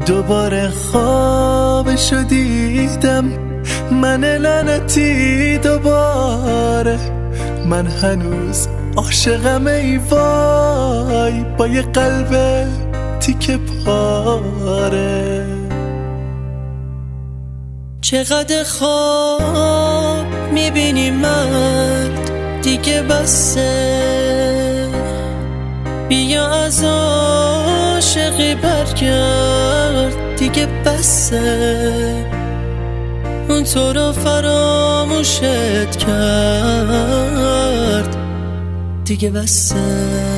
دوباره خوابشو دیدم، من لعنتی دوباره. من هنوز عاشقم ای وای، با یه قلب تیکه پاره. چقدر خواب میبینی مرد، دیگه بسه. بیا از عاشقی برگرد، دیگه بسه. اون تو رو فراموشت کرد، دیگه بسه.